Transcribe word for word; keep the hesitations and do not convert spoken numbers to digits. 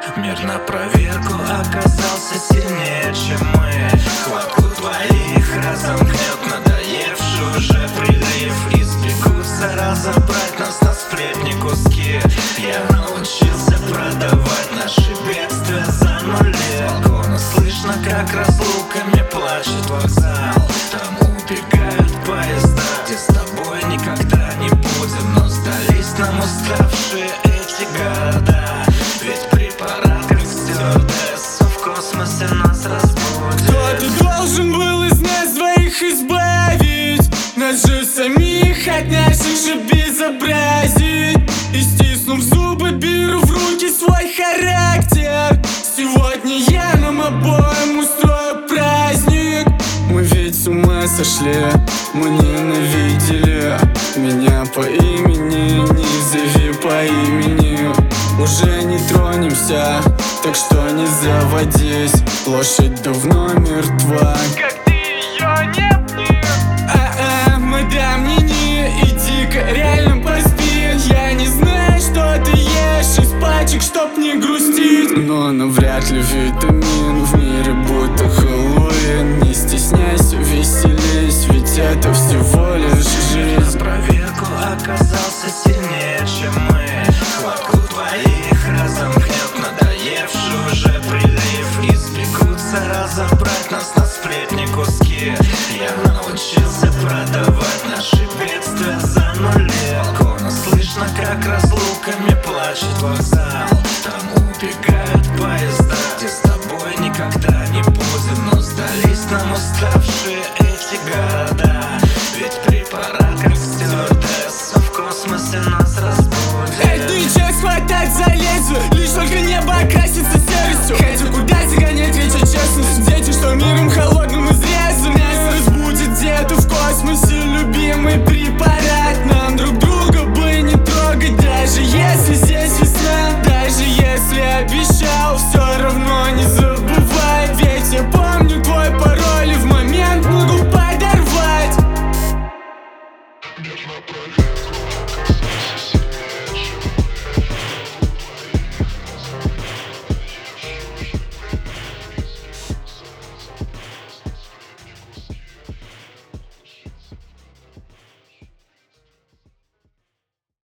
Мир на проверку оказался сильнее, чем мы. Хватку двоих разомкнет надоевший уже прилив. И сбегутся разобрать нас на сплетни куски. Я научился продавать наши бедствия за нули. С балкона слышно, как разлуками плачет вокзал. Там убегают поезда, где с тобой никогда не будем. Но сдались нам уставшие эти города. Ведь препарат, как стюардесса, в космосе нас разбудит. Кто-то должен был из нас двоих избавить нас же самих от наших же безобразий. И стиснув зубы, беру в руки свой характер. Сегодня я нам обоим устрою праздник. Мы ведь с ума сошли, мы ненавидели. Меня по имени не зови по имени. Уже не тронемся, так что не заводись. Лошадь давно мертва, как ты ее не обни. А-а, мадам, не-не, иди-ка реально поспи. Я не знаю, что ты ешь из пачек, чтоб не грустить. Но навряд ли витамин в мире будто Хэллоуин. Не стесняйся, веселись, ведь это всего лишь жизнь. На проверку оказался сильнее, чем мы. Хватку двоих разомкнет надоевший уже прилив. И сбегутся разобрать нас на сплетни куски. Я научился продавать наши бедствия за нули. С балкона слышно, как разлуками плачет вокзал. Там убегают поезда, где с тобой никогда не будем. Но сдались нам уставшие эти города. Ведь препарат, как стюардесса, в космосе нас разбудит. Эй, ты чё хватать за лезвие? Лишь только